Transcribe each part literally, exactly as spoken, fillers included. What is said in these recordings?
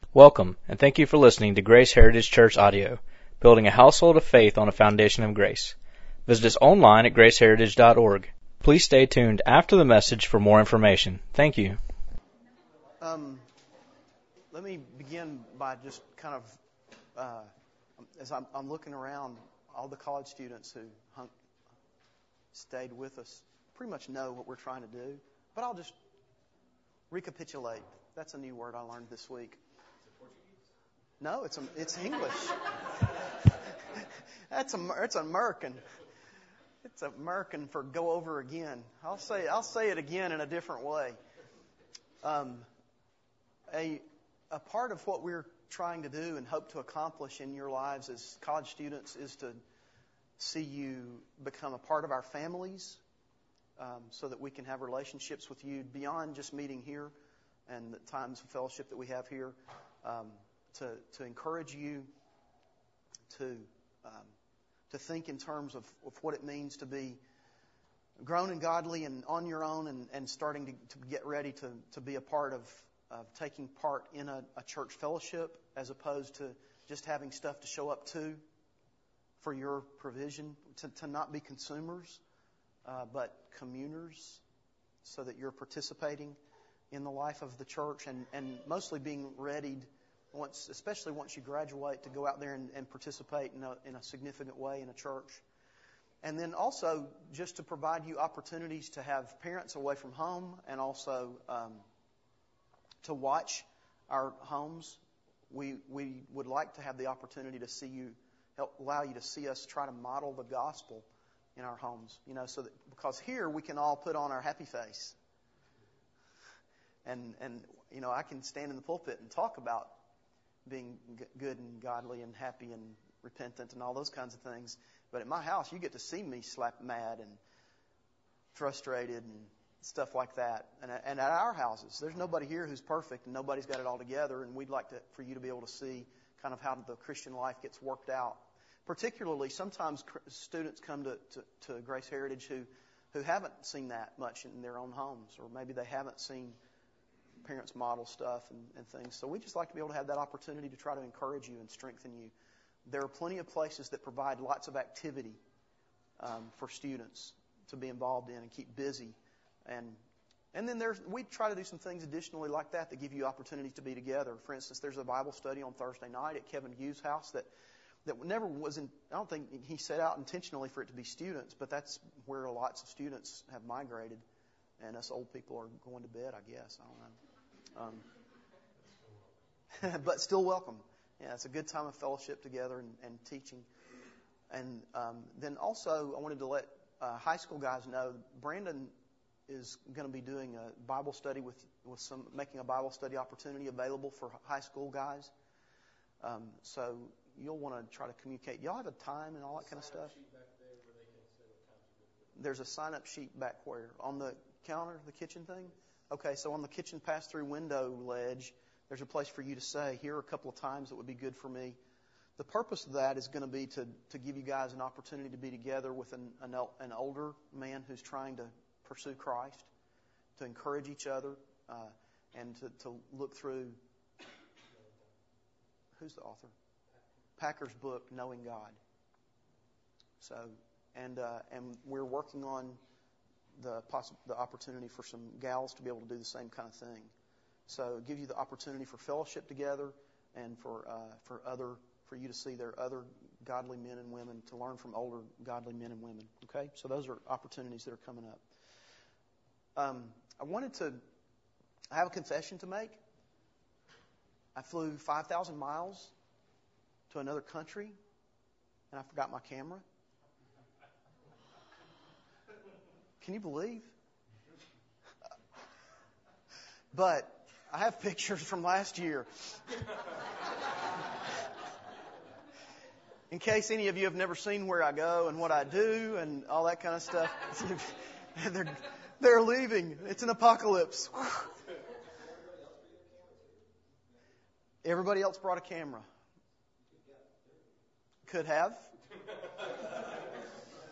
Welcome, and thank you for listening to Grace Heritage Church Audio, building a household of faith on a foundation of grace. Visit us online at grace heritage dot org. Please stay tuned after the message for more information. Thank you. Um, let me begin by just kind of, uh, as I'm, I'm looking around, all the college students who hung, stayed with us pretty much know what we're trying to do, but I'll just recapitulate. That's a new word I learned this week. No, it's a, it's English. That's a it's American. It's American for go over again. I'll say I'll say it again in a different way. Um, a a part of what we're trying to do and hope to accomplish in your lives as college students is to see you become a part of our families, um, so that we can have relationships with you beyond just meeting here and the times of fellowship that we have here. Um, To, to encourage you to um, to think in terms of, of what it means to be grown and godly and on your own and, and starting to, to get ready to, to be a part of, of taking part in a, a church fellowship as opposed to just having stuff to show up to for your provision, to, to not be consumers uh, but communers, so that you're participating in the life of the church and, and mostly being readied Once, especially once you graduate, to go out there and, and participate in a, in a significant way in a church. And then also just to provide you opportunities to have parents away from home and also um, to watch our homes. We we would like to have the opportunity to see you, help allow you to see us try to model the gospel in our homes. You know, so that because here we can all put on our happy face. And, and you know, I can stand in the pulpit and talk about being good and godly and happy and repentant and all those kinds of things. But at my house, you get to see me slap mad and frustrated and stuff like that. And, and at our houses, there's nobody here who's perfect and nobody's got it all together. And we'd like to, for you to be able to see kind of how the Christian life gets worked out. Particularly, sometimes students come to, to, to Grace Heritage who, who haven't seen that much in their own homes, or maybe they haven't seen parents model stuff and, and things. So we just like to be able to have that opportunity to try to encourage you and strengthen you. There are plenty of places that provide lots of activity um, for students to be involved in and keep busy. And and then there's we try to do some things additionally like that that give you opportunities to be together. For instance, there's a Bible study on Thursday night at Kevin Hughes' house that that never was in, I don't think he set out intentionally for it to be students, but that's where lots of students have migrated. And us old people are going to bed, I guess. I don't know. Um, but still welcome. Yeah, it's a good time of fellowship together and, and teaching. And um, then also, I wanted to let uh, high school guys know Brandon is going to be doing a Bible study with with some making a Bible study opportunity available for high school guys. Um, so you'll want to try to communicate. Y'all have a time and all that kind of stuff. There's a sign-up sheet back where on the counter, the kitchen thing. Okay, so on the kitchen pass-through window ledge, there's a place for you to say, here are a couple of times that would be good for me. The purpose of that is going to be to, to give you guys an opportunity to be together with an, an, an older man who's trying to pursue Christ, to encourage each other, uh, and to, to look through, who's the author? Packer's book, Knowing God. So, and uh, and we're working on the poss- the opportunity for some gals to be able to do the same kind of thing. So give you the opportunity for fellowship together and for uh, for other for you to see their other godly men and women, to learn from older godly men and women. Okay, so those are opportunities that are coming up. Um, I wanted to I have a confession to make. I flew five thousand miles to another country, and I forgot my camera. Can you believe? But I have pictures from last year. In case any of you have never seen where I go and what I do and all that kind of stuff. they're, they're leaving. It's an apocalypse. Everybody else brought a camera. Could have.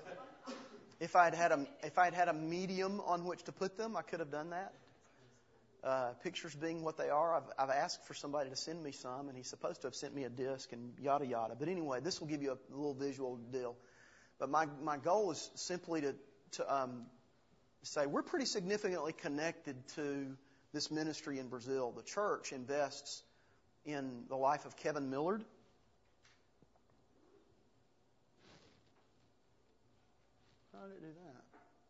If I'd had a if I'd had a medium on which to put them, I could have done that. uh, pictures being what they are, I've, I've asked for somebody to send me some, and he's supposed to have sent me a disc and yada yada. But anyway, this will give you a little visual deal. But my my goal is simply to to um, say we're pretty significantly connected to this ministry in Brazil. The church invests in the life of Kevin Millard. How did it do that?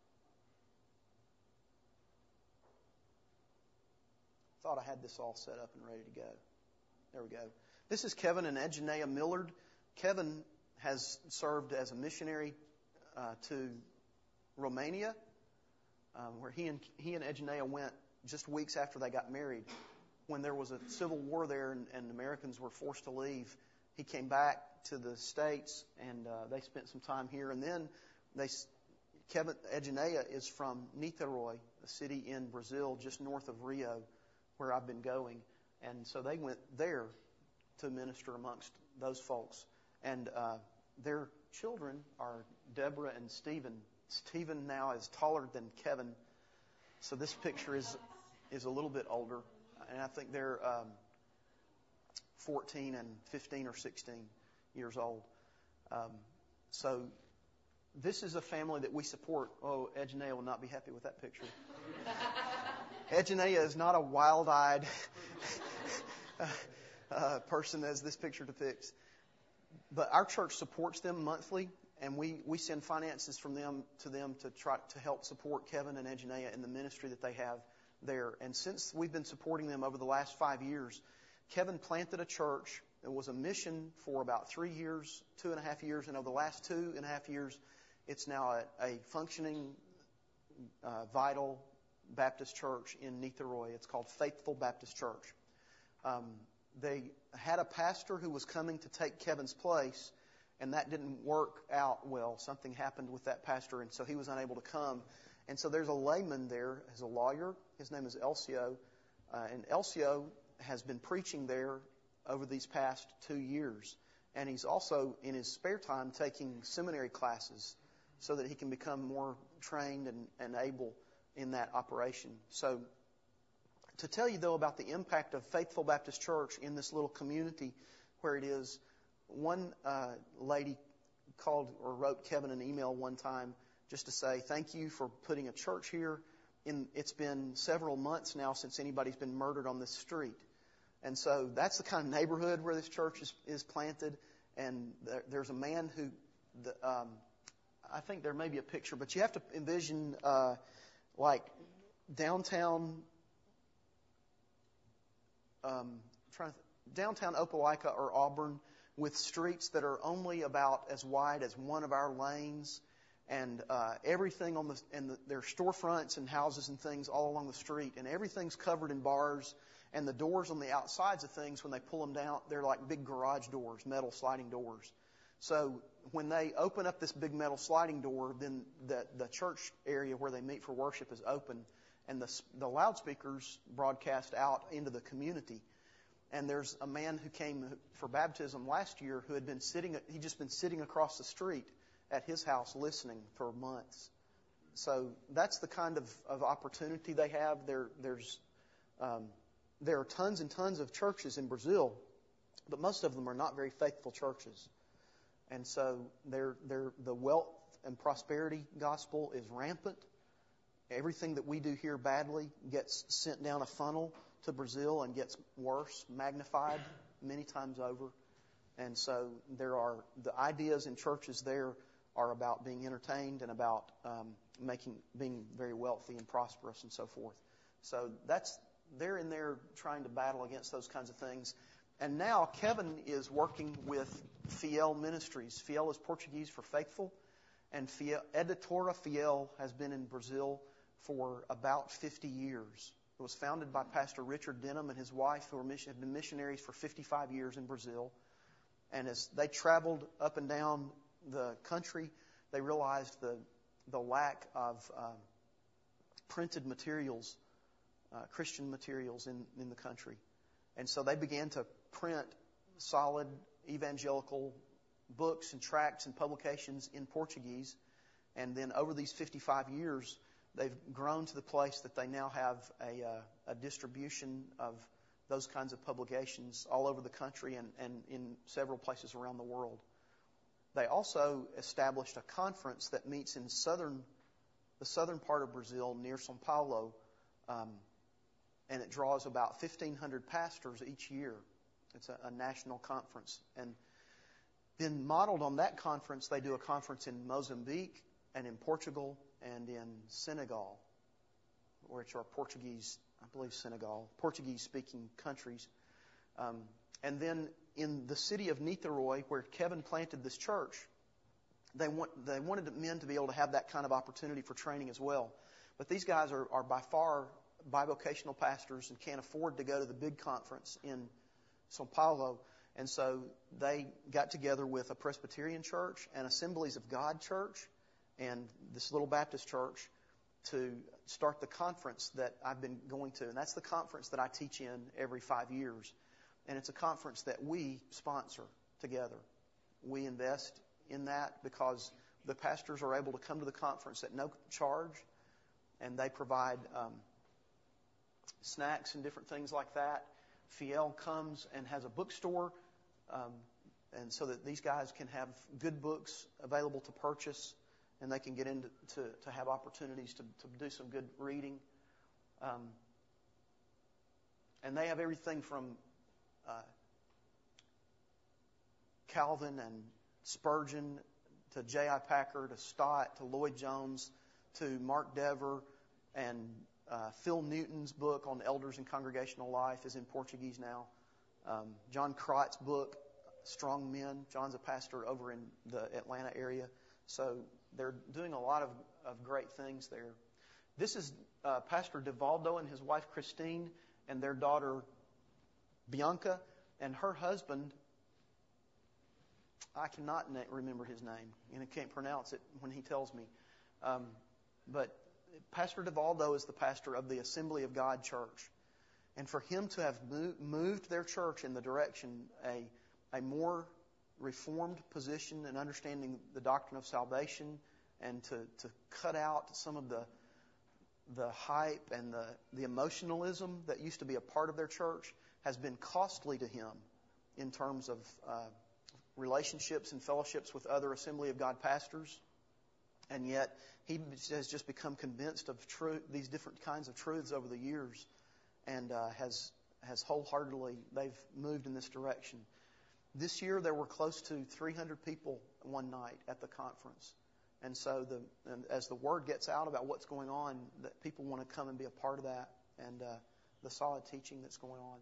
Thought I had this all set up and ready to go. There we go. This is Kevin and Edginea Millard. Kevin has served as a missionary uh, to Romania, um, where he and he and Edginea went just weeks after they got married. When there was a civil war there and, and Americans were forced to leave, he came back to the States and uh, they spent some time here. And then they, Kevin Edginea is from Niterói, a city in Brazil just north of Rio, where I've been going. And so they went there to minister amongst those folks. And uh, their children are Deborah and Stephen. Stephen now is taller than Kevin, so this picture is is a little bit older. And I think they're um, fourteen and fifteen or sixteen years old. Um, so this is a family that we support. Oh, Edginea will not be happy with that picture. Edginea is not a wild-eyed uh, person as this picture depicts. But our church supports them monthly, and we, we send finances from them to them to try to help support Kevin and Edginea in the ministry that they have there. And since we've been supporting them over the last five years, Kevin planted a church. It was a mission for about three years, two and a half years, and over the last two and a half years, it's now a, a functioning, uh, vital Baptist church in Niterói. It's called Faithful Baptist Church. Um, they had a pastor who was coming to take Kevin's place, and that didn't work out well. Something happened with that pastor, and so he was unable to come. And so there's a layman there, as a lawyer. His name is Elcio, uh, and Elcio has been preaching there over these past two years. And he's also, in his spare time, taking seminary classes so that he can become more trained and, and able in that operation. So to tell you, though, about the impact of Faithful Baptist Church in this little community where it is, one uh, lady called or wrote Kevin an email one time just to say, thank you for putting a church here. In, it's been several months now since anybody's been murdered on this street. And so that's the kind of neighborhood where this church is, is planted. And there, there's a man who, the, um, I think there may be a picture, but you have to envision uh, like downtown, um, trying to, downtown Opelika or Auburn, with streets that are only about as wide as one of our lanes, and uh, everything on the and the, there are storefronts and houses and things all along the street, and everything's covered in bars, and the doors on the outsides of things, when they pull them down, they're like big garage doors, metal sliding doors. So when they open up this big metal sliding door, then the the church area where they meet for worship is open, and the the loudspeakers broadcast out into the community. And there's a man who came for baptism last year who had been sitting, he'd just been sitting across the street at his house listening for months. So that's the kind of, of opportunity they have. There, there's, um, there are tons and tons of churches in Brazil, but most of them are not very faithful churches. And so they're, they're, the wealth and prosperity gospel is rampant. Everything that we do here badly gets sent down a funnel to Brazil and gets worse, magnified many times over. And so there are, the ideas in churches there are about being entertained and about um, making, being very wealthy and prosperous and so forth. So that's, they're in there trying to battle against those kinds of things. And now Kevin is working with Fiel Ministries. Fiel is Portuguese for faithful. And Fiel, Editora Fiel has been in Brazil for about fifty years. It was founded by Pastor Richard Denham and his wife, who have been missionaries for fifty-five years in Brazil. And as they traveled up and down the country, they realized the the lack of uh, printed materials, uh, Christian materials in, in the country. And so they began to print solid evangelical books and tracts and publications in Portuguese. And then over these fifty-five years, they've grown to the place that they now have a, uh, a distribution of those kinds of publications all over the country and, and in several places around the world. They also established a conference that meets in southern, the southern part of Brazil near São Paulo, um, and it draws about fifteen hundred pastors each year. It's a, a national conference. And then modeled on that conference, they do a conference in Mozambique and in Portugal and in Senegal, which are Portuguese, I believe Senegal, Portuguese-speaking countries. Um, and then in the city of Niterói, where Kevin planted this church, they want they wanted men to be able to have that kind of opportunity for training as well. But these guys are, are by far bivocational pastors and can't afford to go to the big conference in São Paulo. And so they got together with a Presbyterian church, an Assemblies of God church, and this little Baptist church to start the conference that I've been going to. And that's the conference that I teach in every five years. And it's a conference that we sponsor together. We invest in that because the pastors are able to come to the conference at no charge, and they provide um, snacks and different things like that. Fiel comes and has a bookstore, um, and so that these guys can have good books available to purchase, and they can get into to, to have opportunities to, to do some good reading. Um, and they have everything from uh, Calvin and Spurgeon to J I Packer to Stott to Lloyd Jones to Mark Dever, and uh, Phil Newton's book on elders and congregational life is in Portuguese now. Um, John Crott's book, Strong Men. John's a pastor over in the Atlanta area. So they're doing a lot of, of great things there. This is uh, Pastor Divaldo and his wife Christine and their daughter Bianca, and her husband, I cannot na- remember his name, and I can't pronounce it when he tells me. Um, but Pastor Divaldo is the pastor of the Assembly of God Church. And for him to have moved their church in the direction, a, a more reformed position and understanding the doctrine of salvation, and to, to cut out some of the the hype and the, the emotionalism that used to be a part of their church, has been costly to him in terms of uh, relationships and fellowships with other Assembly of God pastors. And yet he has just become convinced of truth, these different kinds of truths over the years, and uh, has has wholeheartedly, they've moved in this direction. This year there were close to three hundred people one night at the conference. And so the and as the word gets out about what's going on, that people want to come and be a part of that, and uh, the solid teaching that's going on.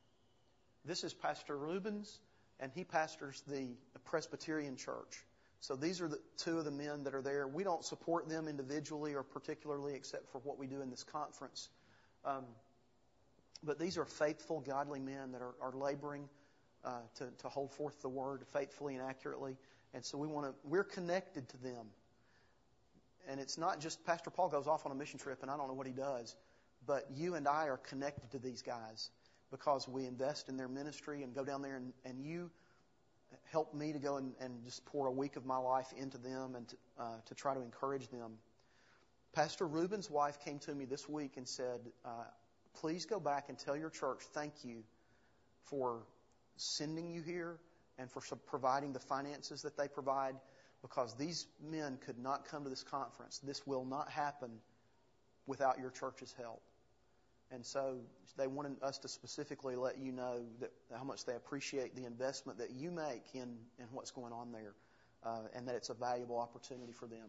This is Pastor Rubens, and he pastors the Presbyterian church. So these are the two of the men that are there. We don't support them individually or particularly except for what we do in this conference. Um, but these are faithful, godly men that are, are laboring uh, to, to hold forth the word faithfully and accurately. And so we want to, we're connected to them. And it's not just Pastor Paul goes off on a mission trip and I don't know what he does, but you and I are connected to these guys because we invest in their ministry and go down there, and, and you help me to go and, and just pour a week of my life into them and to, uh, to try to encourage them. Pastor Rubens' wife came to me this week and said, uh, please go back and tell your church thank you for sending you here and for providing the finances that they provide, because these men could not come to this conference. This will not happen without your church's help. And so they wanted us to specifically let you know that how much they appreciate the investment that you make in, in what's going on there, uh, and that it's a valuable opportunity for them.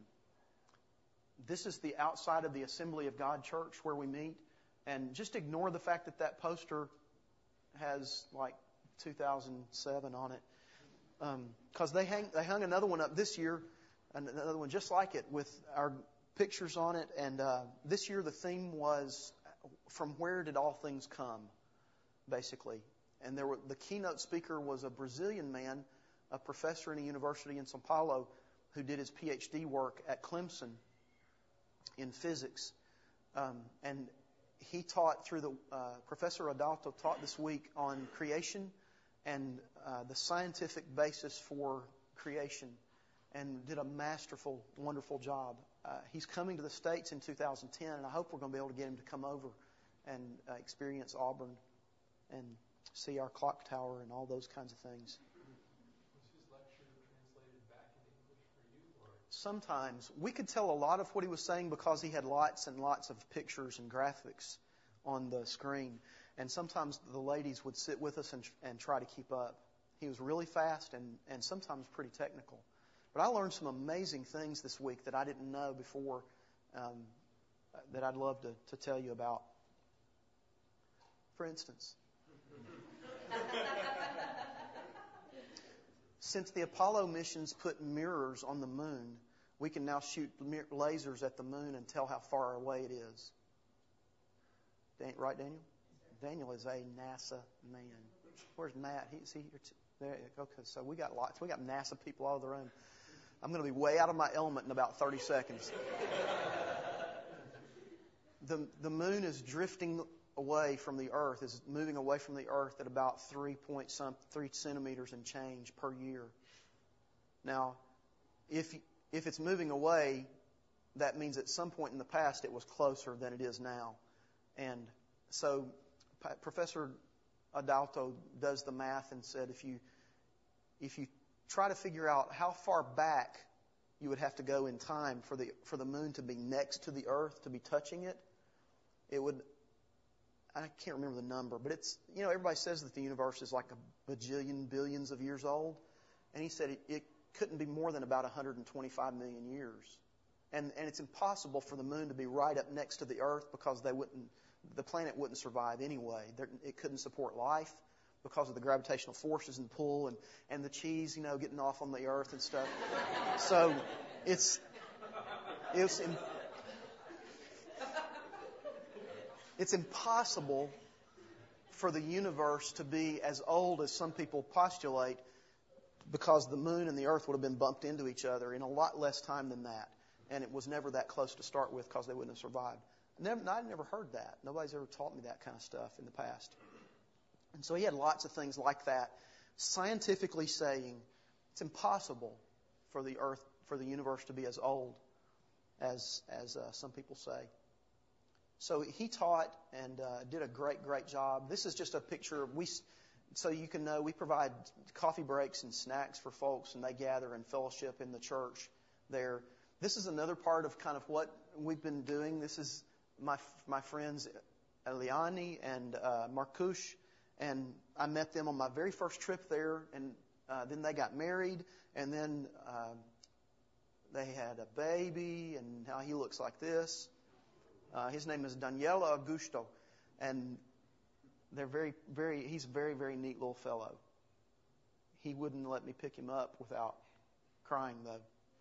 This is the outside of the Assembly of God Church where we meet. And just ignore the fact that that poster has like two thousand seven on it. Because um, they hang, they hung another one up this year, another one just like it with our pictures on it. And uh, this year the theme was, from where did all things come, basically. And there were, the keynote speaker was a Brazilian man, a professor in a university in São Paulo, who did his P H D work at Clemson in physics. Um, and he taught through the, uh, Professor Adalto taught this week on creation and uh, the scientific basis for creation. and did a masterful, wonderful job. Uh, he's coming to the States in two thousand ten, and I hope we're going to be able to get him to come over and uh, experience Auburn and see our clock tower and all those kinds of things. Was his lecture translated back in English for you? Or? Sometimes. We could tell a lot of what he was saying because he had lots and lots of pictures and graphics on the screen. And sometimes the ladies would sit with us and, and try to keep up. He was really fast and, and sometimes pretty technical. But I learned some amazing things this week that I didn't know before, um, that I'd love to, to tell you about. For instance, since the Apollo missions put mirrors on the moon, we can now shoot lasers at the moon and tell how far away it is. Right, Daniel? Daniel is a NASA man. Where's Matt? He, is he here too? There. Okay, so we got lots. We got NASA people all over the room. I'm going to be way out of my element in about thirty seconds. The the moon is drifting away from the Earth, is moving away from the Earth at about three point some three centimeters and change per year. Now, if if it's moving away, that means at some point in the past it was closer than it is now, and so Professor Adalto does the math and said if you if you try to figure out how far back you would have to go in time for the for the moon to be next to the Earth, to be touching it, it would, I can't remember the number, but it's, you know, everybody says that the universe is like a bajillion billions of years old, and he said it, it couldn't be more than about one hundred twenty-five million years. And and it's impossible for the moon to be right up next to the Earth because they wouldn't, the planet wouldn't survive anyway. There, it couldn't support life because of the gravitational forces and pull and, and the cheese, you know, getting off on the Earth and stuff. So it's it's it's impossible for the universe to be as old as some people postulate, because the moon and the Earth would have been bumped into each other in a lot less time than that. And it was never that close to start with because they wouldn't have survived. Never, I'd never heard that. Nobody's ever taught me that kind of stuff in the past. And so he had lots of things like that, scientifically saying it's impossible for the Earth, for the universe to be as old as as uh, some people say. So he taught and uh, did a great, great job. This is just a picture. We, so you can know, we provide coffee breaks and snacks for folks, and they gather and fellowship in the church there. This is another part of kind of what we've been doing. This is my my friends Eliani and uh, Marcouche, and I met them on my very first trip there, and uh, then they got married, and then uh, they had a baby, and now he looks like this. Uh, his name is Daniela Augusto, and they're very, very. He's a very, very neat little fellow. He wouldn't let me pick him up without crying, though.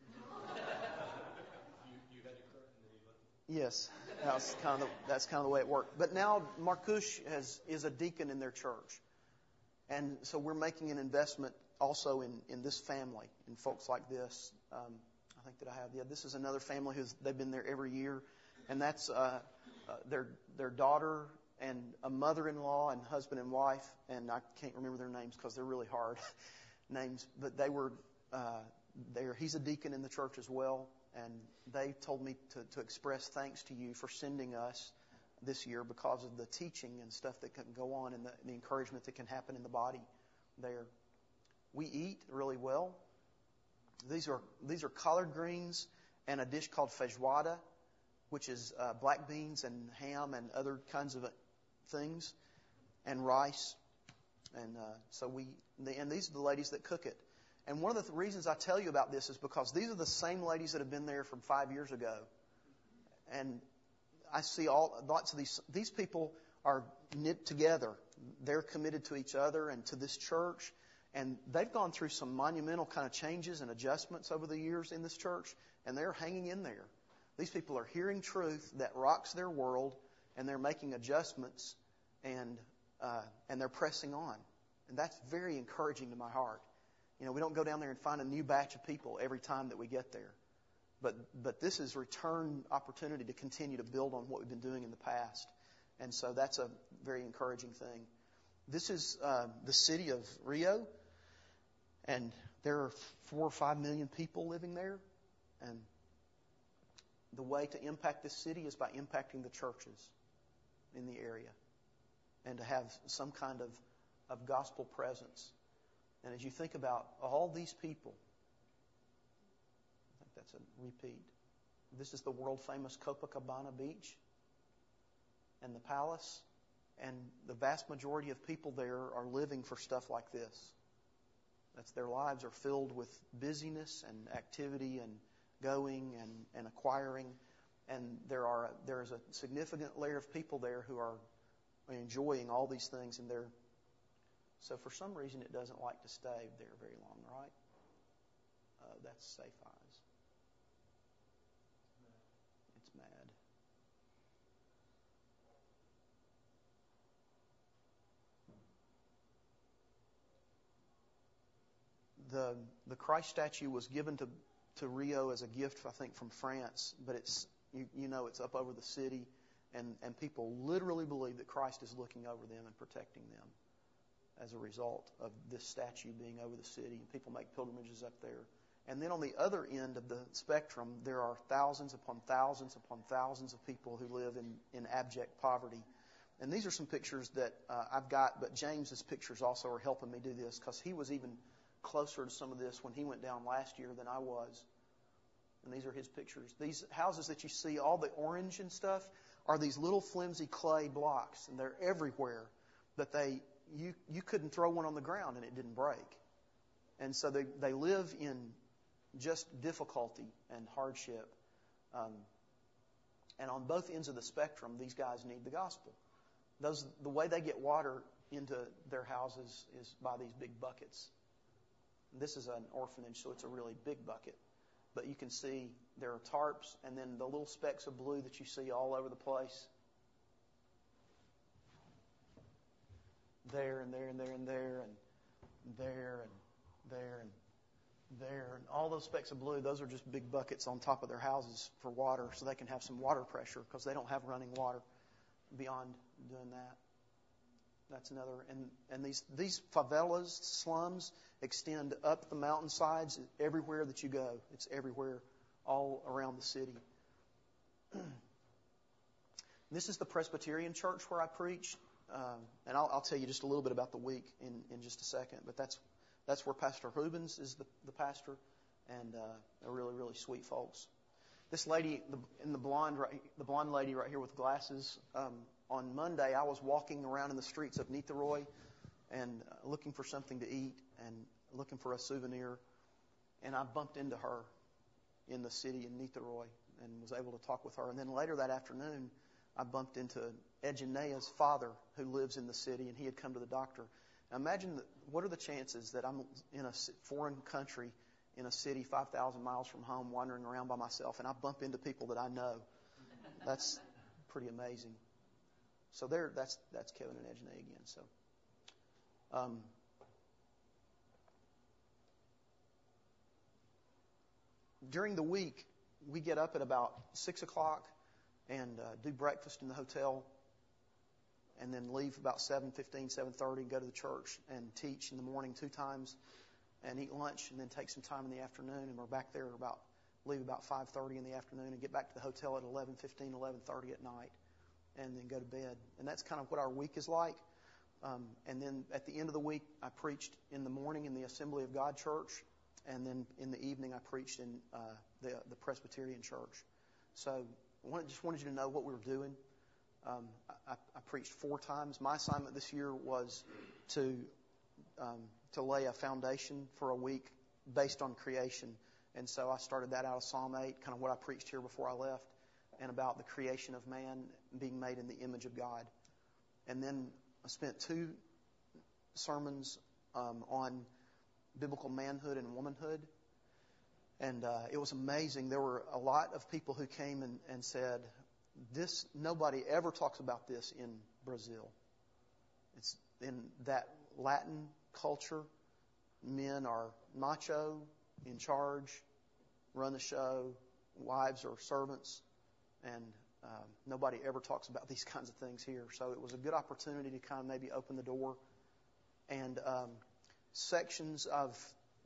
you, you had to cry and then you let him. Yes, that's kind of the, that's kind of the way it worked. But now Marcouche has is a deacon in their church, and so we're making an investment also in, in this family, in folks like this. Um, I think that I have. Yeah, this is another family who's they've been there every year. And that's uh, uh, their their daughter and a mother-in-law and husband and wife, and I can't remember their names because they're really hard names. But they were uh, there. He's a deacon in the church as well, and they told me to, to express thanks to you for sending us this year because of the teaching and stuff that can go on and the, the encouragement that can happen in the body there. We eat really well. These are these are collard greens and a dish called feijoada, which is uh, black beans and ham and other kinds of things, and rice. And uh, so we, and these are the ladies that cook it. And one of the th- reasons I tell you about this is because these are the same ladies that have been there from five years ago. And I see all lots of these. These people are knit together. They're committed to each other and to this church. And they've gone through some monumental kind of changes and adjustments over the years in this church, and they're hanging in there. These people are hearing truth that rocks their world, and they're making adjustments, and uh, and they're pressing on. And that's very encouraging to my heart. You know, we don't go down there and find a new batch of people every time that we get there. But but this is return opportunity to continue to build on what we've been doing in the past. And so that's a very encouraging thing. This is uh, the city of Rio, and there are four or five million people living there, and the way to impact this city is by impacting the churches in the area and to have some kind of, of gospel presence. And as you think about all these people, I think that's a repeat. This is the world-famous Copacabana Beach and the Palace, and the vast majority of people there are living for stuff like this. That's their lives are filled with busyness and activity and going and, and acquiring, and there are there is a significant layer of people there who are enjoying all these things, and they're so for some reason it doesn't like to stay there very long, right? Uh, that's safe eyes. It's mad. The the Christ statue was given to, to Rio as a gift, I think, from France, but it's you, you know it's up over the city, and, and people literally believe that Christ is looking over them and protecting them as a result of this statue being over the city, and people make pilgrimages up there. And then on the other end of the spectrum, there are thousands upon thousands upon thousands of people who live in, in abject poverty. And these are some pictures that uh, I've got, but James's pictures also are helping me do this, because he was even closer to some of this when he went down last year than I was. And these are his pictures. These houses that you see, all the orange and stuff, are these little flimsy clay blocks, and they're everywhere. But they you you couldn't throw one on the ground and it didn't break. And so they, they live in just difficulty and hardship. Um, and on both ends of the spectrum, these guys need the gospel. Those the way they get water into their houses is by these big buckets. This is an orphanage, so it's a really big bucket. But you can see there are tarps, and then the little specks of blue that you see all over the place. There and there and there and there and there and there and there. And all those specks of blue, those are just big buckets on top of their houses for water, so they can have some water pressure, because they don't have running water beyond doing that. That's another. And, and these, these favelas, slums, extend up the mountainsides everywhere that you go. It's everywhere, all around the city. This is the Presbyterian church where I preach. Um, and I'll, I'll tell you just a little bit about the week in, in just a second. But that's that's where Pastor Rubens is the, the pastor, and uh, they're really, really sweet folks. This lady, the, in the blonde, right, the blonde lady right here with glasses. Um, on Monday, I was walking around in the streets of Niterói and uh, looking for something to eat and looking for a souvenir, and I bumped into her in the city in Niterói and was able to talk with her. And then later that afternoon, I bumped into Egenea's father, who lives in the city, and he had come to the doctor. Now imagine, that, what are the chances that I'm in a foreign country, in a city five thousand miles from home, wandering around by myself, and I bump into people that I know? That's pretty amazing. So there, that's that's Kevin and Egenea again. So, um, during the week, we get up at about six o'clock and uh, do breakfast in the hotel, and then leave about seven fifteen, seven thirty, and go to the church and teach in the morning two times, and eat lunch, and then take some time in the afternoon, and we're back there about leave about five thirty in the afternoon, and get back to the hotel at eleven fifteen, eleven thirty at night, and then go to bed. And that's kind of what our week is like. Um, and then at the end of the week, I preached in the morning in the Assembly of God Church, and then in the evening I preached in uh, the, the Presbyterian Church. So I wanted, just wanted you to know what we were doing. Um, I, I preached four times. My assignment this year was to um, to lay a foundation for a week based on creation. And so I started that out of Psalm eight, kind of what I preached here before I left, and about the creation of man being made in the image of God. And then I spent two sermons um, on biblical manhood and womanhood. And uh, it was amazing. There were a lot of people who came and, and said, "This nobody ever talks about this in Brazil. It's in that Latin culture. Men are macho, in charge, run the show. Wives are servants, and um, nobody ever talks about these kinds of things here." So it was a good opportunity to kind of maybe open the door. And um, sections of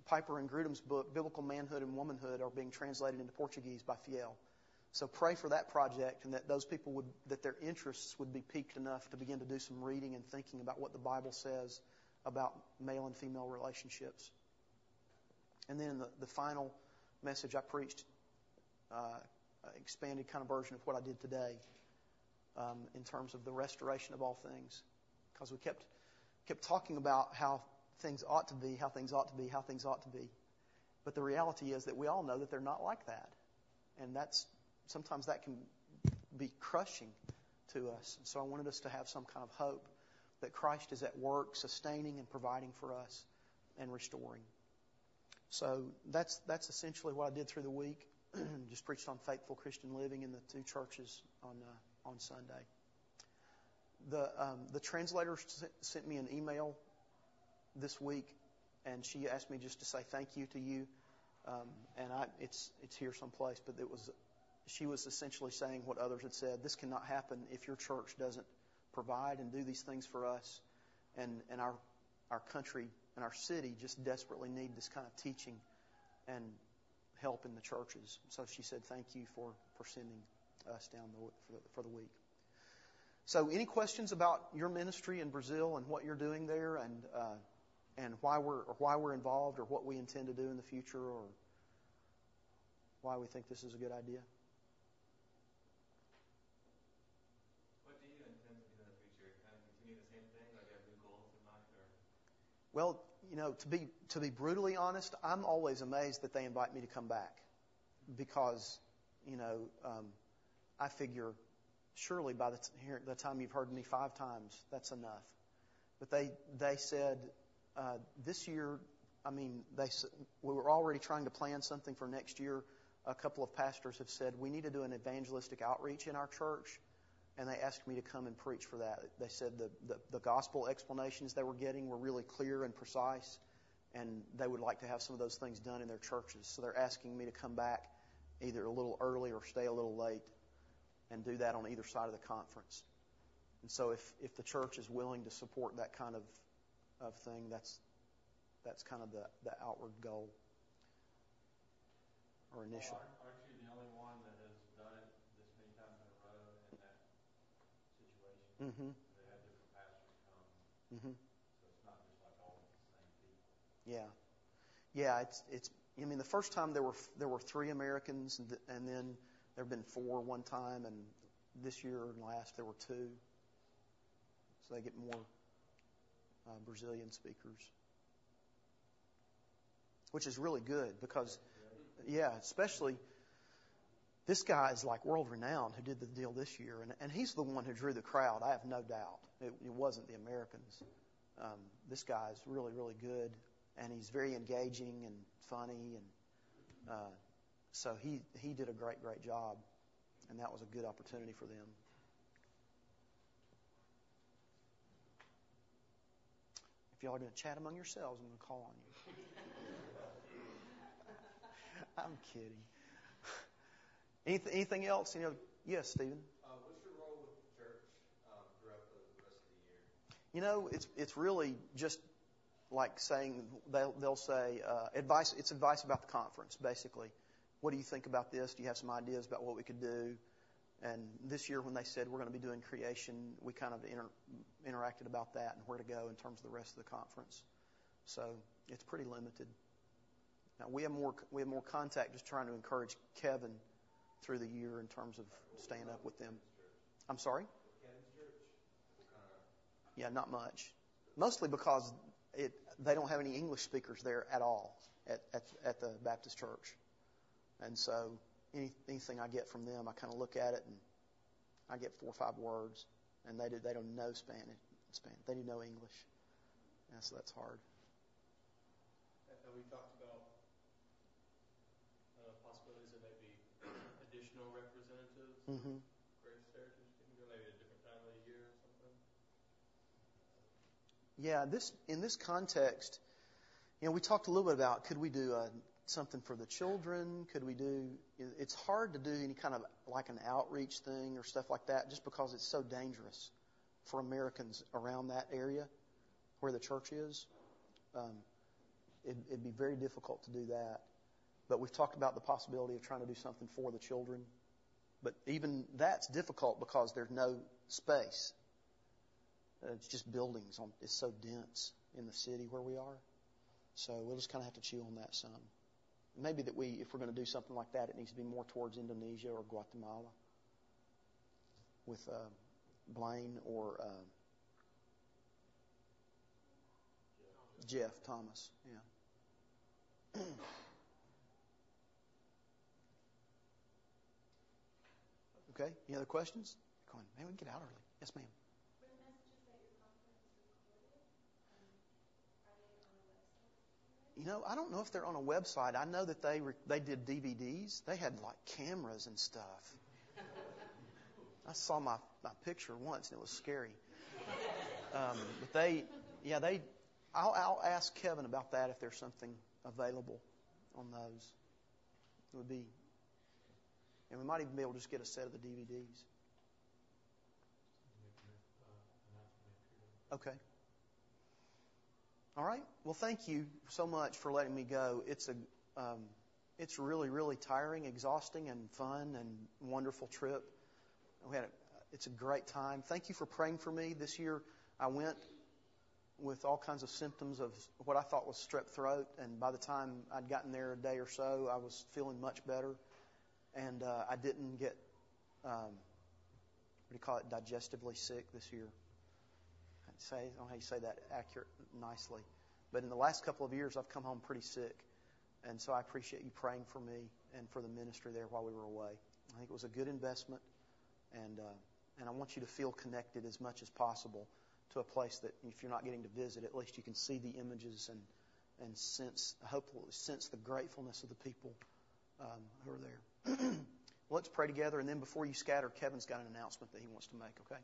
Piper and Grudem's book, Biblical Manhood and Womanhood, are being translated into Portuguese by Fiel. So pray for that project, and that those people would, that their interests would be piqued enough to begin to do some reading and thinking about what the Bible says about male and female relationships. And then the, the final message I preached, uh, expanded kind of version of what I did today, um, in terms of the restoration of all things, because we kept kept talking about how things ought to be, how things ought to be, how things ought to be. But the reality is that we all know that they're not like that. And that's sometimes that can be crushing to us. So I wanted us to have some kind of hope that Christ is at work sustaining and providing for us and restoring. So that's that's essentially what I did through the week. Just preached on faithful Christian living in the two churches on uh, on Sunday. The um, the translator sent me an email this week, and she asked me just to say thank you to you. Um, and I, it's it's here someplace, but it was she was essentially saying what others had said. This cannot happen if your church doesn't provide and do these things for us, and and our our country and our city just desperately need this kind of teaching and help in the churches. So she said thank you for for sending us down the, for the, for the week. So any questions about your ministry in Brazil and what you're doing there, and uh, and why we're or why we're involved, or what we intend to do in the future, or why we think this is a good idea? What do you intend to do in the future? Kind of continue the same thing, like you have new goals in mind, or? Well, you know, to be to be brutally honest, I'm always amazed that they invite me to come back, because, you know, um, I figure surely by the, t- here, the time you've heard me five times, that's enough. But they they said uh, this year, I mean, they we were already trying to plan something for next year. A couple of pastors have said we need to do an evangelistic outreach in our church, and they asked me to come and preach for that. They said the, the, the gospel explanations they were getting were really clear and precise, and they would like to have some of those things done in their churches. So they're asking me to come back either a little early or stay a little late and do that on either side of the conference. And so if, if the church is willing to support that kind of, of thing, that's that's kind of the, the outward goal or initial. Well, aren't, aren't you the only one that has done it this many times in a row in that situation? Mm-hmm. They have different pastors come, Mm-hmm. so it's not just like all the same people. Yeah, yeah. It's it's. I mean, the first time there were there were three Americans, and, th- and then there have been four one time, and this year and last there were two. So they get more uh, Brazilian speakers, which is really good because, yeah, especially this guy is like world renowned who did the deal this year, and, and he's the one who drew the crowd. I have no doubt it, it wasn't the Americans. Um, this guy is really, really good, and he's very engaging and funny, and uh, so he he did a great, great job, and that was a good opportunity for them. If y'all are going to chat among yourselves, I'm going to call on you. I'm kidding. Anything, anything else? You know, yes, Stephen. Uh, what's your role with the church um, throughout the, the rest of the year? You know, it's it's really just like saying they'll they'll say uh, advice. It's advice about the conference, basically. What do you think about this? Do you have some ideas about what we could do? And this year, when they said we're going to be doing creation, we kind of inter- interacted about that and where to go in terms of the rest of the conference. So it's pretty limited. Now we have more we have more contact, just trying to encourage Kevin through the year in terms of staying up with them. I'm sorry? Kevin's church? Yeah, not much. Mostly because it they don't have any English speakers there at all at at, at the Baptist church, and so. Any, anything I get from them, I kind of look at it and I get four or five words, and they do, they don't know Spanish. Spanish. They do know English, yeah, so that's hard. Have we talked about uh, possibilities of maybe additional representatives? Mm-hmm. Grace Heritage can go maybe at a different time of the year or something. Yeah, this in this context, you know, we talked a little bit about could we do a something for the children? Could we do, it's hard to do any kind of like an outreach thing or stuff like that just because it's so dangerous for Americans around that area where the church is. Um, it, it'd be very difficult to do that. But we've talked about the possibility of trying to do something for the children. But even that's difficult because there's no space. Uh, it's just buildings. On, it's so dense in the city where we are. So we'll just kind of have to chew on that some. Maybe that we, if we're going to do something like that, it needs to be more towards Indonesia or Guatemala with uh, Blaine or uh, Jeff Thomas. Yeah. Okay. Any other questions? Come on, man, we can get out early. Yes, ma'am. Were the messages at your conference recorded? Um, are they on a website? You know, I don't know if they're on a website. I know that they re- they did D V Ds. They had like cameras and stuff. I saw my, my picture once and it was scary. Um, but they, yeah, they. I'll, I'll ask Kevin about that if there's something available on those. It would be, and we might even be able to just get a set of the D V Ds. Okay. All right. Well, thank you so much for letting me go. It's a, um, it's really, really tiring, exhausting, and fun and wonderful trip. We had a, it's a great time. Thank you for praying for me. This year, I went with all kinds of symptoms of what I thought was strep throat, and by the time I'd gotten there a day or so, I was feeling much better, and uh, I didn't get, um, what do you call it, digestively sick this year. Say, I don't know how you say that accurate, nicely. But in the last couple of years, I've come home pretty sick. And so I appreciate you praying for me and for the ministry there while we were away. I think it was a good investment. And uh, and I want you to feel connected as much as possible to a place that if you're not getting to visit, at least you can see the images and, and sense, hopefully sense the gratefulness of the people um, who are there. Let's pray together. And then before you scatter, Kevin's got an announcement that he wants to make, okay?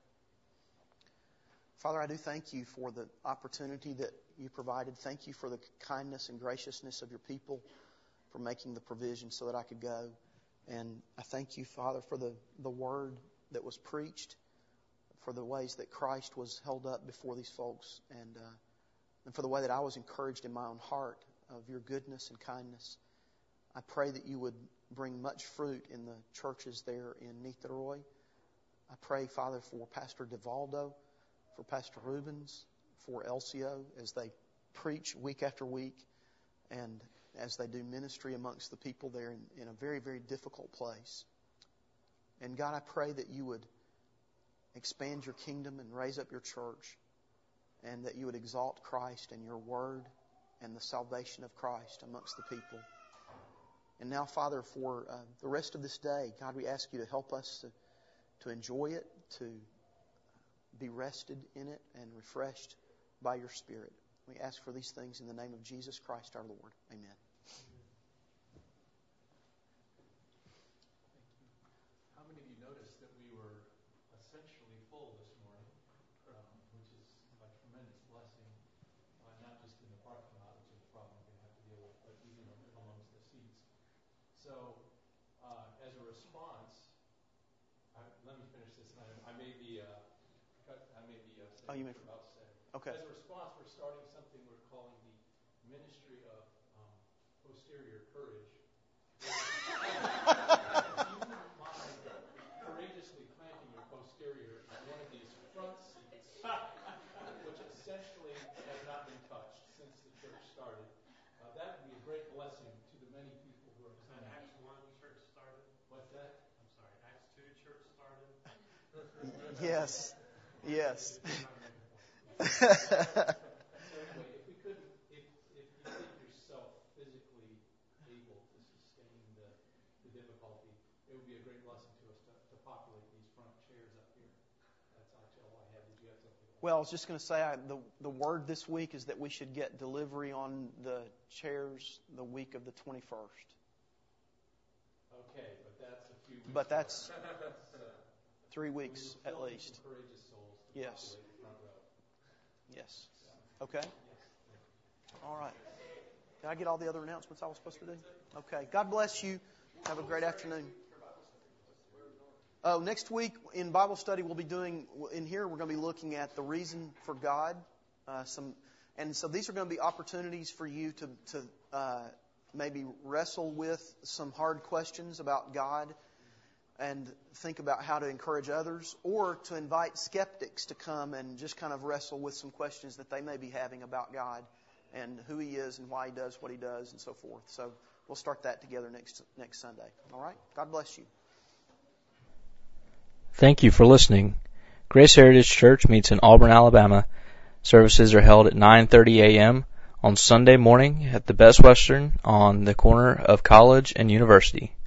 Father, I do thank you for the opportunity that you provided. Thank you for the kindness and graciousness of your people, for making the provision so that I could go. And I thank you, Father, for the, the word that was preached, for the ways that Christ was held up before these folks, and, uh, and for the way that I was encouraged in my own heart of your goodness and kindness. I pray that you would bring much fruit in the churches there in Niterói. I pray, Father, for Pastor DeValdo, for Pastor Rubens, for Elcio, as they preach week after week and as they do ministry amongst the people there in, in a very, very difficult place. And God, I pray that you would expand your kingdom and raise up your church, and that you would exalt Christ and your word and the salvation of Christ amongst the people. And now, Father, for uh, the rest of this day, God, we ask you to help us to, to enjoy it, to be rested in it and refreshed by your Spirit. We ask for these things in the name of Jesus Christ our Lord. Amen. How many of you noticed that we were essentially full this morning, um, which is a tremendous blessing, uh, not just in the parking lot, which is a problem we're going to have to deal with, but even amongst the seats. So, uh, as a response, I, let me finish this, and I, I may be, uh, cut, I may be uh, saying oh, you what may... you're about to say. Okay. As a response, we're starting something we're calling the Ministry of um, Posterior Courage. If you wouldn't mind courageously planting your posterior on one of these front seats, which essentially has not been touched since the church started, uh, that would be a great blessing to the many people who are coming. Acts one church started. What's that? I'm sorry, Acts two church started. Yes. Yes. So anyway, if we could, if if you think yourself physically able to sustain the, the difficulty, it would be a great blessing to us to, to populate these front chairs up here. That's actually all I had. Did you have something? Well, I was just going to say, I, the the word this week is that we should get delivery on the chairs the week of the twenty-first. Okay, but that's a few weeks. But that's so, three weeks we at will still least. need some courageous souls to Yes. populate the front row. Yes. Okay. Yes. All right. Did I get all the other announcements I was supposed to do? Okay. God bless you. Have a great afternoon. Oh, next week in Bible study we'll be doing in here. We're going to be looking at the reason for God. Uh, some And so these are going to be opportunities for you to, to uh, maybe wrestle with some hard questions about God and think about how to encourage others, or to invite skeptics to come and just kind of wrestle with some questions that they may be having about God and who He is and why He does what He does and so forth. So we'll start that together next next Sunday. All right? God bless you. Thank you for listening. Grace Heritage Church meets in Auburn, Alabama. Services are held at nine thirty a.m. on Sunday morning at the Best Western on the corner of College and University.